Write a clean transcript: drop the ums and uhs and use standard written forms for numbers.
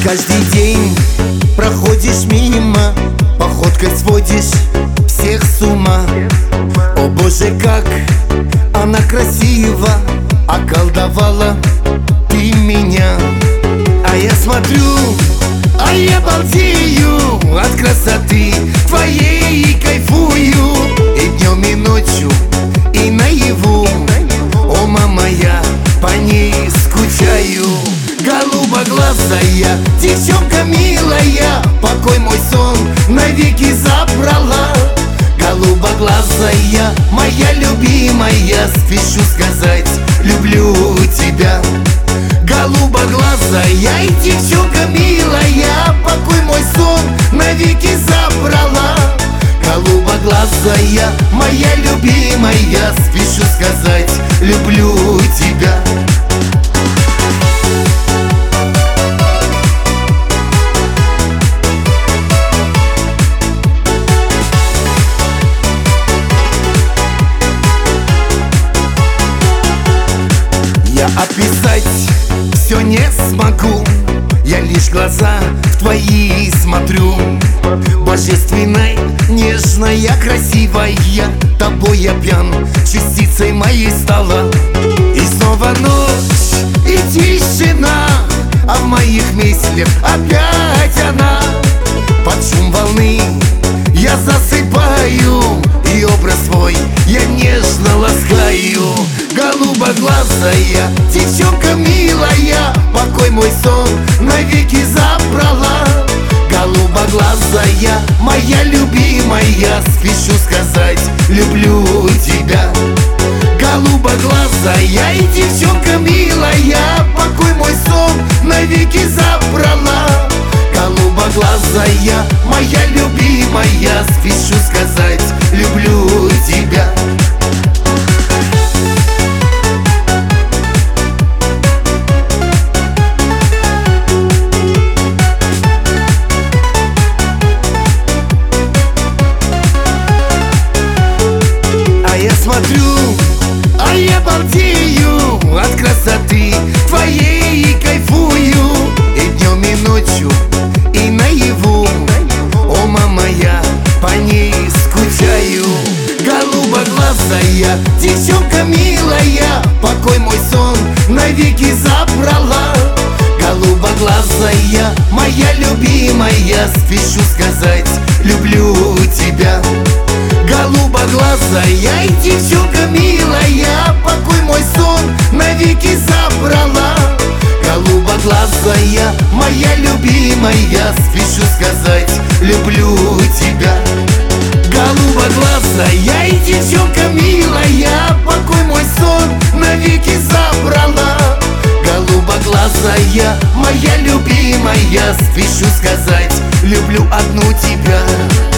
Каждый день проходишь мимо, походкой сводишь всех с ума. О боже, как она красива, околдовала ты меня. А я смотрю, а я балдею от красоты твоей и кайфую. И днем, и ночью, и наяву, о, мама, я по ней скучаю. Голубоглазая, девчонка милая, покой мой сон навеки забрала. Голубоглазая, моя любимая, спешу сказать, люблю тебя. Голубоглазая, девчонка милая, покой мой сон навеки забрала. Голубоглазая, моя любимая, спешу сказать, люблю тебя. Описать все не смогу, я лишь глаза в твои смотрю. Божественная, нежная, красивая, тобой я пьян, частицей моей стала. И снова ночь и тишина, а в моих мыслях опять она. Под шум волны я засыпаю, и образ твой я нежно ласкаю. Голубоглазая, девчонка милая, покой мой сон навеки забрала. Голубоглазая, моя любимая, спешу сказать, люблю тебя. Голубоглазая, девчонка милая, покой мой сон навеки забрала. Голубоглазая, моя любимая, спешу сказать, люблю тебя. Смотрю, а я балдею от красоты твоей и кайфую. И днем, и ночью, и наяву, о, мама, я по ней скучаю. Голубоглазая, девчонка милая, покой мой сон навеки забрала. Голубоглазая, моя любимая, спешу сказать, люблю тебя. Голубоглазая, девчонка милая, покой мой сон навеки забрала. Голубоглазая, моя любимая, спешу сказать, люблю тебя. Голубоглазая, девчонка милая, покой мой сон навеки забрала. Голубоглазая, моя любимая, спешу сказать, люблю одну тебя.